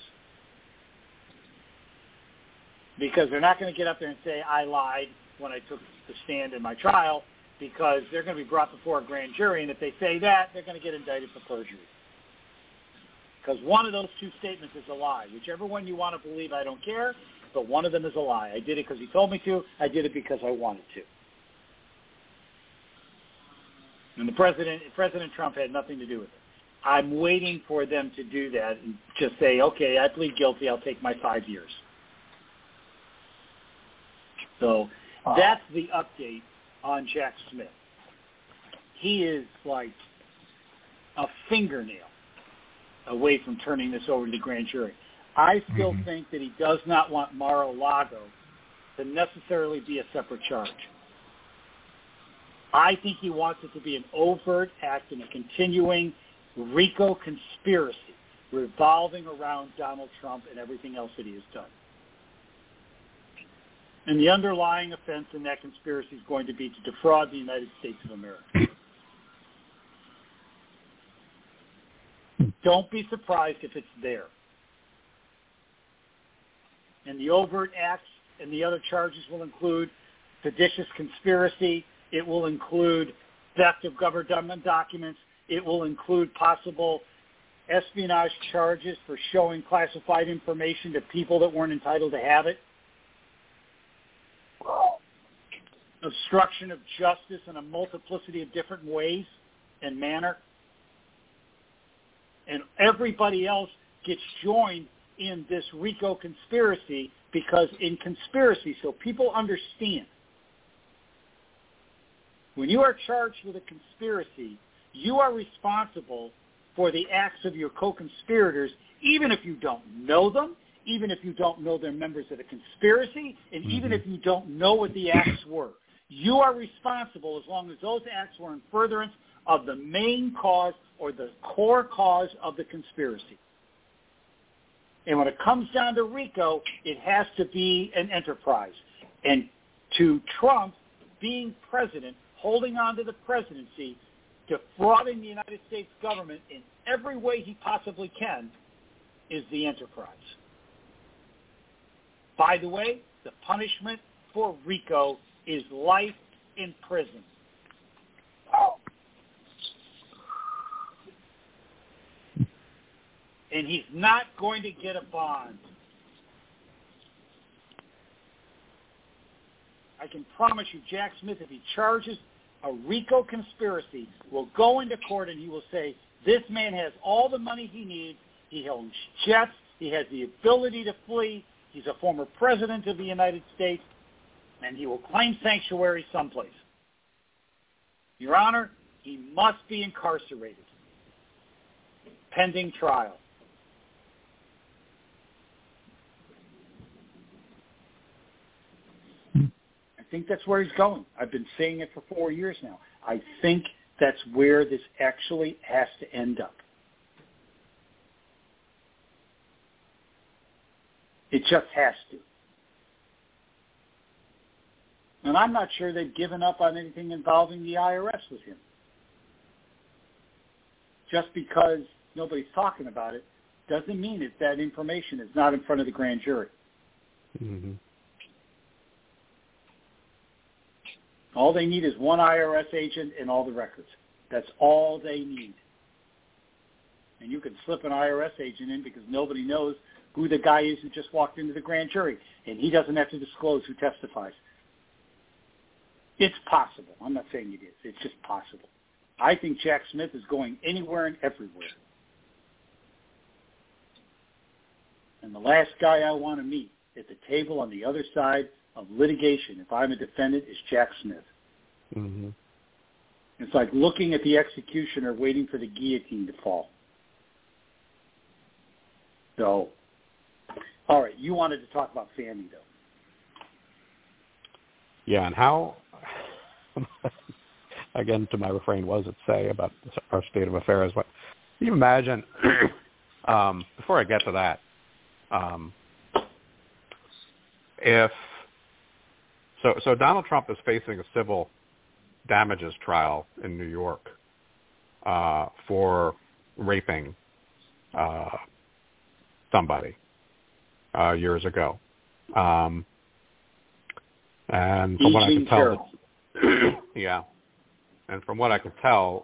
Because they're not going to get up there and say, "I lied when I took the stand in my trial," because they're going to be brought before a grand jury, and if they say that, they're going to get indicted for perjury. Because one of those 2 statements is a lie. Whichever one you want to believe, I don't care, but one of them is a lie. I did it because he told me to. I did it because I wanted to. And President Trump had nothing to do with it. I'm waiting for them to do that and just say, "Okay, I plead guilty. I'll take my 5 years." So that's the update on Jack Smith. He is like a fingernail away from turning this over to the grand jury. I still think that he does not want Mar-a-Lago to necessarily be a separate charge. I think he wants it to be an overt act and a continuing RICO conspiracy revolving around Donald Trump and everything else that he has done. And the underlying offense in that conspiracy is going to be to defraud the United States of America. Don't be surprised if it's there. And the overt acts and the other charges will include seditious conspiracy. It will include theft of government documents. It will include possible espionage charges for showing classified information to people that weren't entitled to have it. Obstruction of justice in a multiplicity of different ways and manner. And everybody else gets joined in this RICO conspiracy because in conspiracy, so people understand, when you are charged with a conspiracy, you are responsible for the acts of your co-conspirators, even if you don't know them, even if you don't know they're members of the conspiracy, and even if you don't know what the acts were. You are responsible as long as those acts were in furtherance of the main cause or the core cause of the conspiracy. And when it comes down to RICO, it has to be an enterprise. And to Trump being president, holding on to the presidency, defrauding the United States government in every way he possibly can is the enterprise. By the way, the punishment for RICO is life in prison. And he's not going to get a bond. I can promise you, Jack Smith, if he charges a RICO conspiracy, will go into court and he will say, this man has all the money he needs, he owns jets, he has the ability to flee, he's a former president of the United States, and he will claim sanctuary someplace. Your Honor, he must be incarcerated, pending trial. I think that's where he's going. I've been saying it for 4 years now. I think that's where this actually has to end up. It just has to. And I'm not sure they've given up on anything involving the IRS with him. Just because nobody's talking about it doesn't mean that information is not in front of the grand jury. Mm-hmm. All they need is one IRS agent and all the records. That's all they need. And you can slip an IRS agent in because nobody knows who the guy is who just walked into the grand jury, and he doesn't have to disclose who testifies. It's possible. I'm not saying it is. It's just possible. I think Jack Smith is going anywhere and everywhere. And the last guy I want to meet at the table on the other side of litigation, if I'm a defendant, is Jack Smith. Mm-hmm. It's like looking at the executioner waiting for the guillotine to fall. So, all right, you wanted to talk about Fannie, though. Yeah, and how, again, to my refrain, what does it say about our state of affairs? What can you imagine, before I get to that, So Donald Trump is facing a civil damages trial in New York for raping somebody years ago. And from what I can tell, yeah, and from what I can tell,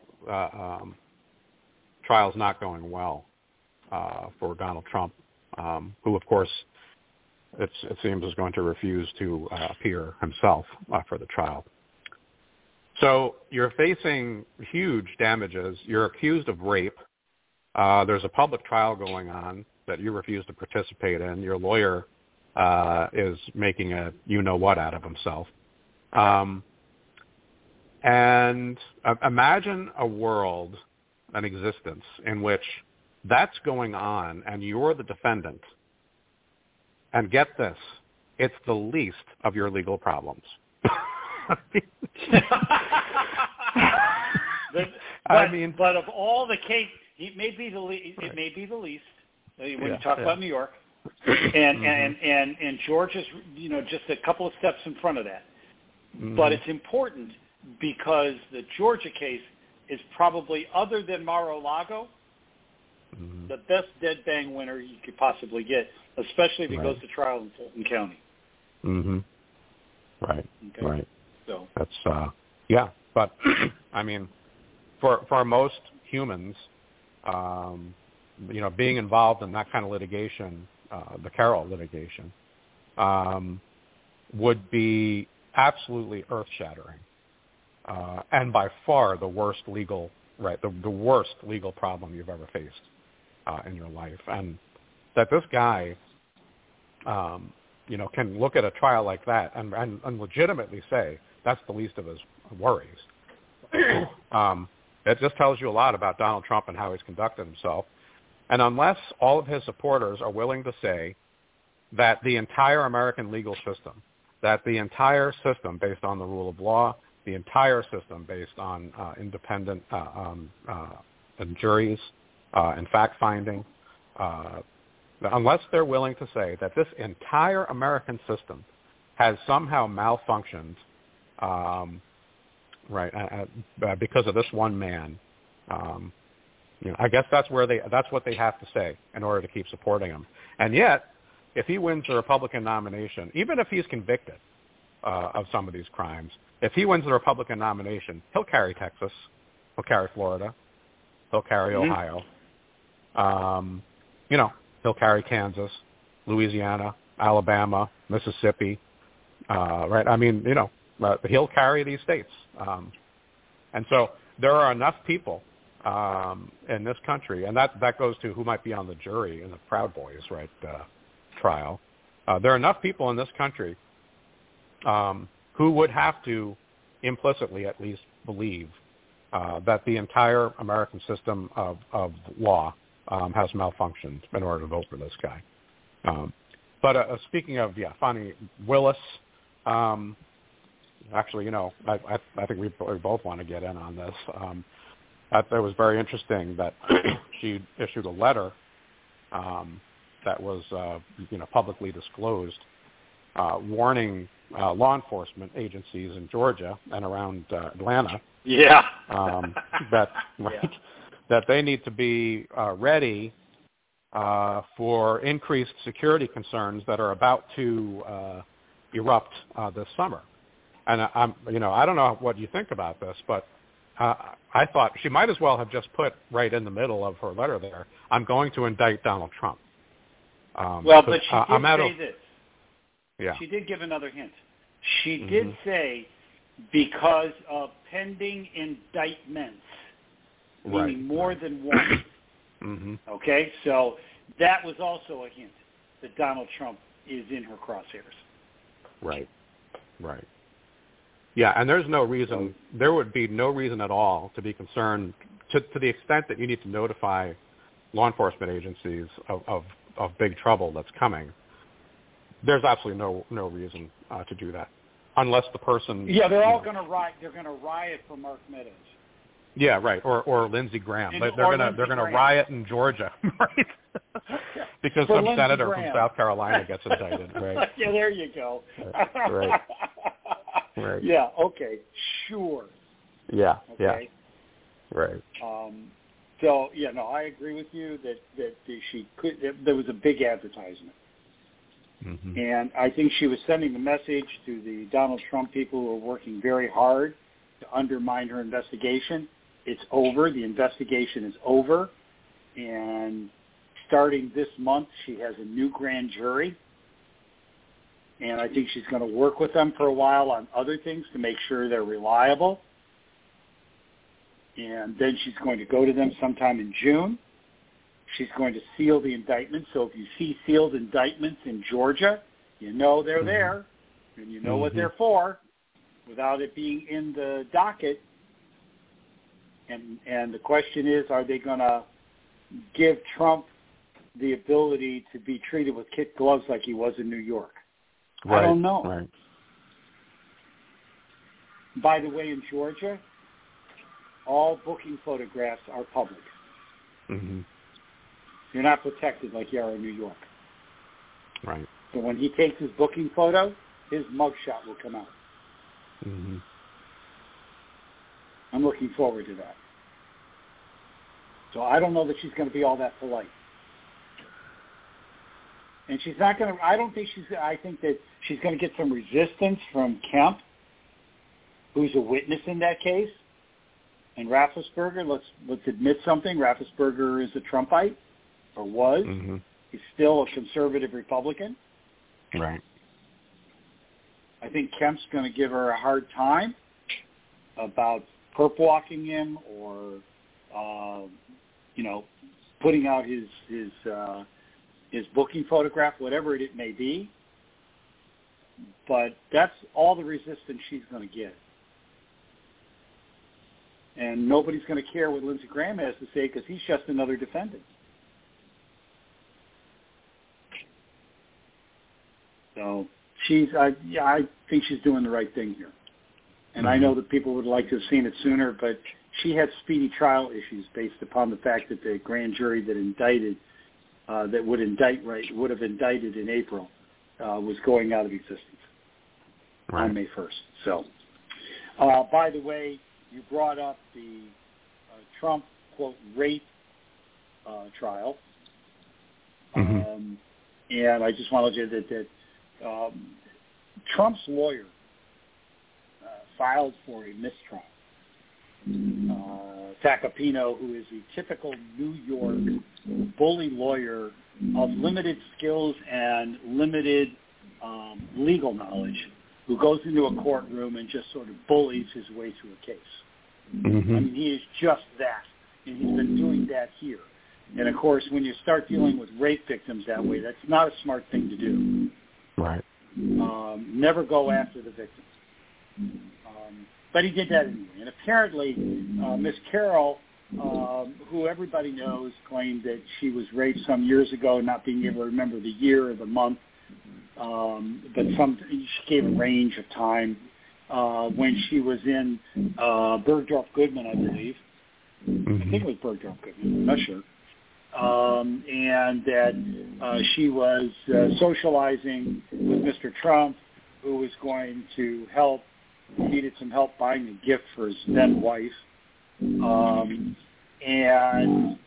trial's not going well for Donald Trump, who, of course, it seems is going to refuse to appear himself for the trial. So you're facing huge damages. You're accused of rape. There's a public trial going on that you refuse to participate in. Your lawyer is making a you-know-what out of himself. And imagine a world, an existence, in which that's going on and you're the defendant, and get this, it's the least of your legal problems. But of all the cases, it may be the least when you talk about New York, and Georgia's, just a couple of steps in front of that. Mm-hmm. But it's important because the Georgia case is probably, other than Mar-a-Lago, mm-hmm. the best dead bang winner you could possibly get, especially if it Right. goes to trial in Fulton County. Mm-hmm. Right. Okay. Right. So that's but I mean, for most humans, being involved in that kind of litigation, the Carroll litigation, would be absolutely earth-shattering, and by far the worst legal problem you've ever faced in your life. And that this guy, can look at a trial like that and legitimately say that's the least of his worries. It just tells you a lot about Donald Trump and how he's conducted himself. And unless all of his supporters are willing to say that the entire American legal system, that the entire system based on the rule of law, the entire system based on independent juries and fact-finding, unless they're willing to say that this entire American system has somehow malfunctioned, because of this one man, I guess that's what they have to say in order to keep supporting him. And yet, if he wins the Republican nomination, even if he's convicted of some of these crimes, if he wins the Republican nomination, he'll carry Texas, he'll carry Florida, he'll carry Ohio, he'll carry Kansas, Louisiana, Alabama, Mississippi, right? I mean, he'll carry these states. And so there are enough people in this country, and that goes to who might be on the jury in the Proud Boys, right, trial. There are enough people in this country who would have to implicitly at least believe that the entire American system of law has malfunctioned in order to vote for this guy. But speaking of, Fani Willis, actually, I think we both want to get in on this. I thought it was very interesting that she issued a letter that was, publicly disclosed, warning law enforcement agencies in Georgia and around Atlanta, that they need to be ready for increased security concerns that are about to erupt this summer. And I don't know what you think about this, but I thought she might as well have just put right in the middle of her letter there, I'm going to indict Donald Trump. But she did say this. Yeah. She did give another hint. She did say because of pending indictments, meaning more than one. Okay? So that was also a hint that Donald Trump is in her crosshairs. Right. Yeah, and there would be no reason at all to be concerned to the extent that you need to notify law enforcement agencies of big trouble that's coming. There's absolutely no reason to do that, unless the person. Yeah, they're all going to riot. They're going to riot for Mark Meadows. Yeah, right, or Lindsey Graham. They're going to riot in Georgia, right? Because some senator from South Carolina gets indicted, right? Yeah, there you go. Right. Yeah. Okay. Sure. Yeah. Okay. Yeah. Right. So I agree with you that she could. There was a big advertisement, and I think she was sending the message to the Donald Trump people who are working very hard to undermine her investigation. It's over. The investigation is over, and starting this month, she has a new grand jury. And I think she's going to work with them for a while on other things to make sure they're reliable. And then she's going to go to them sometime in June. She's going to seal the indictment. So if you see sealed indictments in Georgia, you know they're there, and you know what they're for, without it being in the docket. And the question is, are they going to give Trump the ability to be treated with kid gloves like he was in New York. Right, I don't know. Right. By the way, in Georgia, all booking photographs are public. Mm-hmm. You're not protected like you are in New York. Right. So when he takes his booking photo, his mugshot will come out. Mm-hmm. I'm looking forward to that. So I don't know that she's going to be all that polite. And she's not going to, I think that she's going to get some resistance from Kemp, who's a witness in that case. And Raffensperger, let's admit something, Raffensperger is a Trumpite, or was. Mm-hmm. He's still a conservative Republican. Right. I think Kemp's going to give her a hard time about perp walking him or, putting out his booking photograph, whatever it may be. But that's all the resistance she's going to get. And nobody's going to care what Lindsey Graham has to say because he's just another defendant. So I think she's doing the right thing here. And I know that people would like to have seen it sooner, but she had speedy trial issues based upon the fact that the grand jury that indicted, would have indicted in April, was going out of existence on May 1st. So, by the way, you brought up the Trump, quote, rape trial. Mm-hmm. And I just want to let you that Trump's lawyer filed for a mistrial. Tacopino, who is a typical New York bully lawyer of limited skills and limited legal knowledge, who goes into a courtroom and just sort of bullies his way through a case. Mm-hmm. I mean, he is just that, and he's been doing that here. And, of course, when you start dealing with rape victims that way, that's not a smart thing to do. Right. Never go after the victim. But he did that anyway. And apparently, Miss Carroll, who everybody knows, claimed that she was raped some years ago, not being able to remember the year or the month. But she gave a range of time when she was in Bergdorf Goodman, I believe. Mm-hmm. I think it was Bergdorf Goodman. I'm not sure. And that she was socializing with Mr. Trump, who was going to help. He needed some help buying a gift for his then wife. And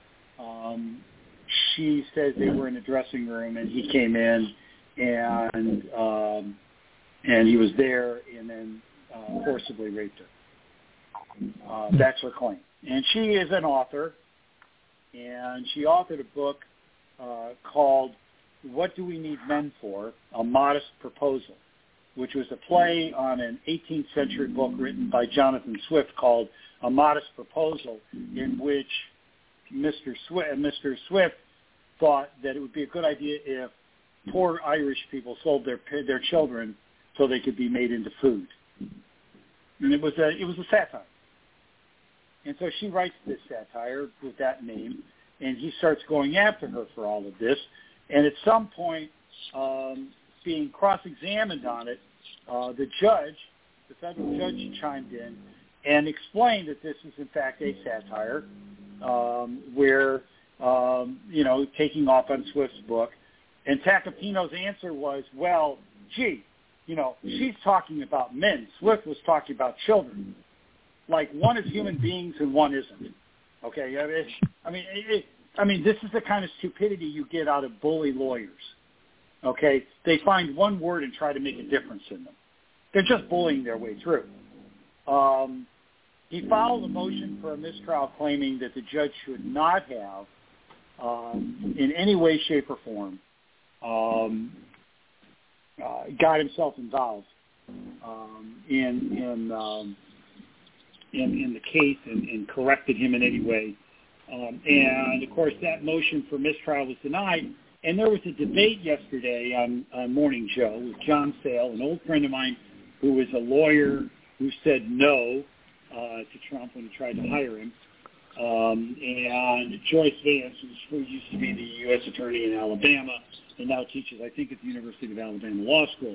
she says they were in a dressing room, and he came in, and he was there, and then forcibly raped her. That's her claim. And she is an author, and she authored a book called What Do We Need Men For? A Modest Proposal, which was a play on an 18th century book written by Jonathan Swift called A Modest Proposal, in which Mr. Swift thought that it would be a good idea if poor Irish people sold their children so they could be made into food. And it was a satire. And so she writes this satire with that name, and he starts going after her for all of this. And at some point, being cross-examined on it, the federal judge chimed in and explained that this is in fact a satire, where, taking off on Swift's book. And Tacopino's answer was, well, gee, she's talking about men. Swift was talking about children. Like, one is human beings and one isn't. Okay? I mean, this is the kind of stupidity you get out of bully lawyers. Okay? They find one word and try to make a difference in them. They're just bullying their way through. He filed a motion for a mistrial claiming that the judge should not have, in any way, shape, or form, got himself involved in the case and corrected him in any way. And, of course, that motion for mistrial was denied. And there was a debate yesterday on Morning Joe with John Sale, an old friend of mine who was a lawyer who said no to Trump when he tried to hire him. and Joyce Vance, who used to be the U.S. Attorney in Alabama and now teaches, I think, at the University of Alabama Law School.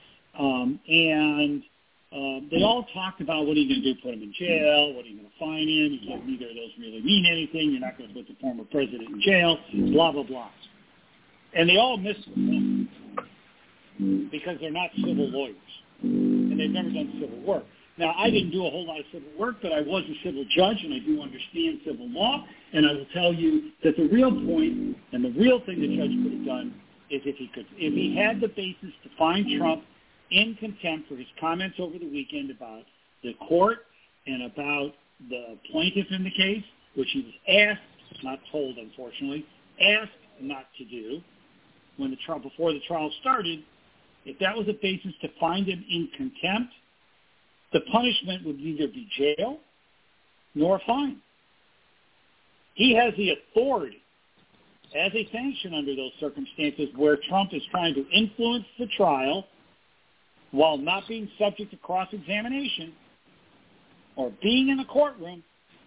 They all talked about what are you going to do, put him in jail, what are you going to fine him, he said neither of those really mean anything, you're not going to put the former president in jail, blah, blah, blah. And they all missed the point because they're not civil lawyers, and they've never done civil work. Now, I didn't do a whole lot of civil work, but I was a civil judge, and I do understand civil law, and I will tell you that the real point and the real thing the judge could have done is if he had the basis to fine Trump in contempt for his comments over the weekend about the court and about the plaintiff in the case, which he was asked, not told, unfortunately, asked not to do before the trial started. If that was a basis to find him in contempt, the punishment would neither be jail nor a fine. He has the authority as a sanction under those circumstances where Trump is trying to influence the trial while not being subject to cross-examination or being in the courtroom,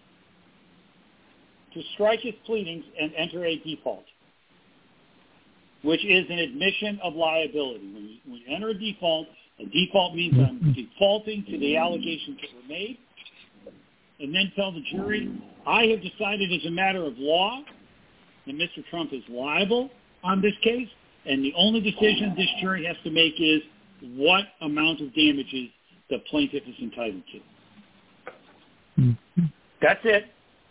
to strike his pleadings and enter a default, which is an admission of liability. When you enter a default means I'm defaulting to the allegations that were made, and then tell the jury, I have decided as a matter of law that Mr. Trump is liable on this case, and the only decision this jury has to make is what amount of damages the plaintiff is entitled to. Mm-hmm. That's it.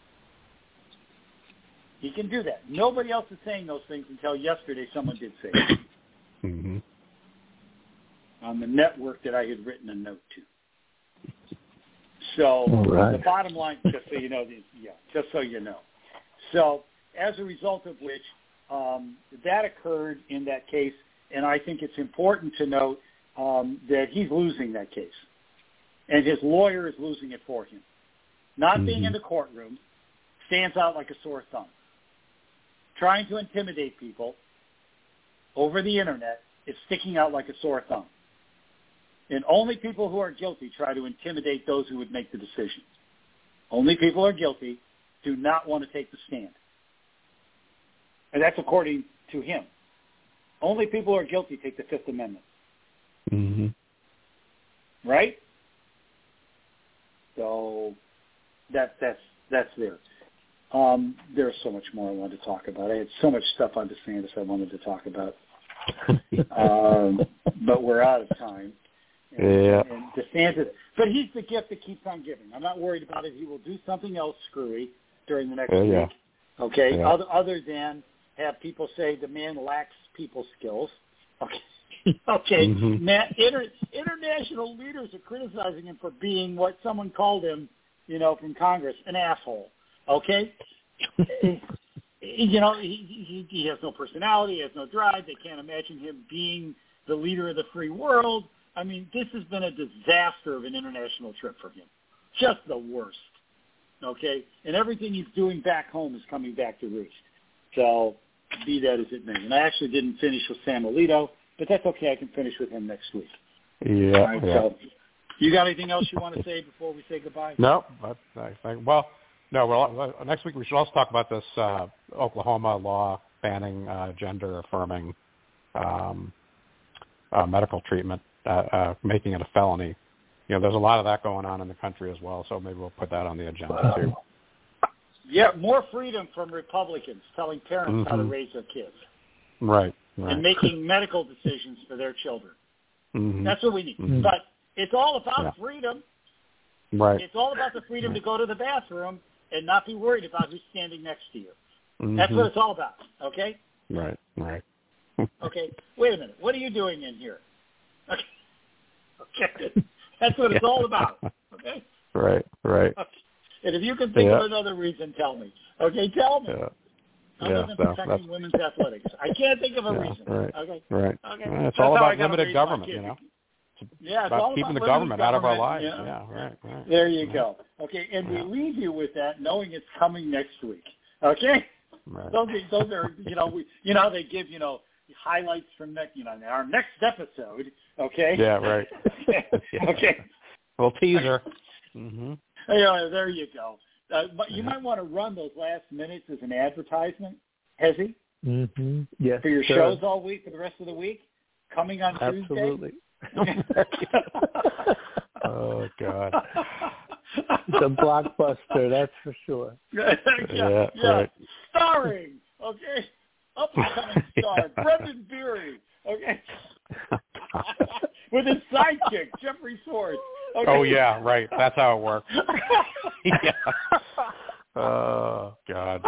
He can do that. Nobody else is saying those things until yesterday someone did say it. Mm-hmm. On the network that I had written a note to. So right. The bottom line, just so you know. So as a result of which, that occurred in that case, and I think it's important to note that he's losing that case, and his lawyer is losing it for him. Not being in the courtroom stands out like a sore thumb. Trying to intimidate people over the internet is sticking out like a sore thumb. And only people who are guilty try to intimidate those who would make the decision. Only people who are guilty do not want to take the stand. And that's according to him. Only people who are guilty take the Fifth Amendment. Mm-hmm. Right? So that's there. There's so much more I wanted to talk about. I had so much stuff on DeSantis I wanted to talk about. But we're out of time. And DeSantis, but he's the gift that keeps on giving. I'm not worried about it. He will do something else screwy during the next week. Okay? Yeah. Other than have people say the man lacks people skills. Okay. Mm-hmm. International leaders are criticizing him for being what someone called him, from Congress, an asshole. Okay? He has no personality, he has no drive. They can't imagine him being the leader of the free world. I mean, this has been a disaster of an international trip for him. Just the worst. Okay? And everything he's doing back home is coming back to roost. So, be that as it may. And I actually didn't finish with Sam Alito, but that's okay. I can finish with him next week. Yeah. All right, so, you got anything else you want to say before we say goodbye? No. Next week we should also talk about this Oklahoma law banning gender-affirming medical treatment, making it a felony. There's a lot of that going on in the country as well, so maybe we'll put that on the agenda too. Yeah, more freedom from Republicans telling parents how to raise their kids. Right. And making medical decisions for their children. Mm-hmm. That's what we need. Mm-hmm. But it's all about freedom. Right. It's all about the freedom to go to the bathroom and not be worried about who's standing next to you. Mm-hmm. That's what it's all about, okay? Right. Okay, wait a minute. What are you doing in here? Okay. That's what it's all about, okay? Right. Okay. And if you can think of another reason, tell me. Okay, tell me. Other than protecting women's athletics. I can't think of a reason. Right. Okay. Right. Okay. It's all about limited government, Yeah, it's about all keeping about the government out of our lives. Yeah. Right. There you go. Okay, and we leave you with that, knowing it's coming next week. Okay. Right. Those are they give highlights from our next episode. Okay. Yeah. Right. Okay. Well, teaser. Mm-hmm. Yeah, there you go. But you might want to run those last minutes as an advertisement, Hezzy. Mm-hmm. Yes, for your sure. shows all week, for the rest of the week, coming on Absolutely. Tuesday. Oh, God. It's a blockbuster, that's for sure. Yeah. Right. Starring, okay, up-and-coming star, Brendan Beery, okay, with his sidekick, Jeffrey Schwartz. Okay. Oh, yeah, right. That's how it works. Yeah. Oh, God.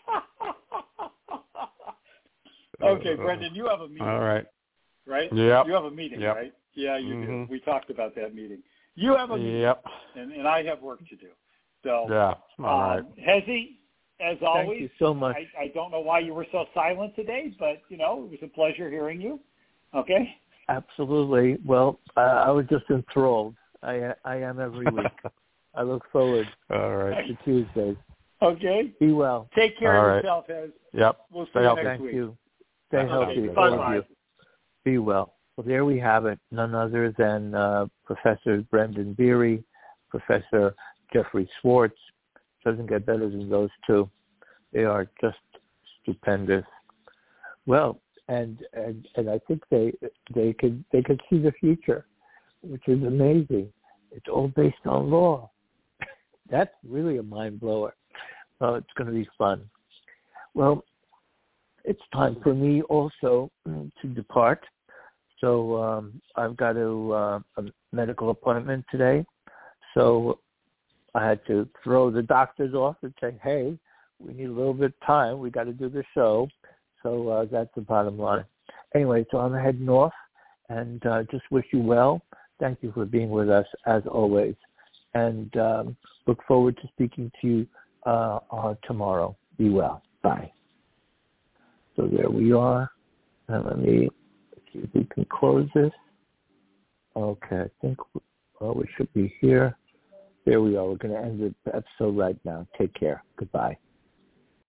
Okay, Brendan, you have a meeting. All right. Right? Yep. You have a meeting, Yep. right? Yeah, you Mm-hmm. do. We talked about that meeting. You have a meeting, Yep. and I have work to do. So, Yeah. All right. Hezzy, as always, Thank you so much. I don't know why you were so silent today, but, it was a pleasure hearing you. Okay? Absolutely. Well, I was just enthralled. I am every week. I look forward All right. to Tuesdays. Okay? Be well. Take care All of right. yourself, Hez. Yep. We'll see Stay you healthy. next Thank week. you. Stay Okay. healthy, Bye-bye. all of you. Be well. Well, there we have it. None other than Professor Brendan Beery, Professor Jeffrey Schwartz. Doesn't get better than those two. They are just stupendous. Well, and I think they could see the future, which is amazing. It's all based on law. That's really a mind blower. Well, it's going to be fun. Well, it's time for me also to depart. So I've got a medical appointment today. So I had to throw the doctors off and say, hey, we need a little bit of time. We got to do the show. So that's the bottom line. Anyway, so I'm heading off and just wish you well. Thank you for being with us as always. And look forward to speaking to you tomorrow. Be well. Bye. So there we are. And let me see if we can close this. Okay, I think we should be here. There we are. We're going to end the episode right now. Take care. Goodbye.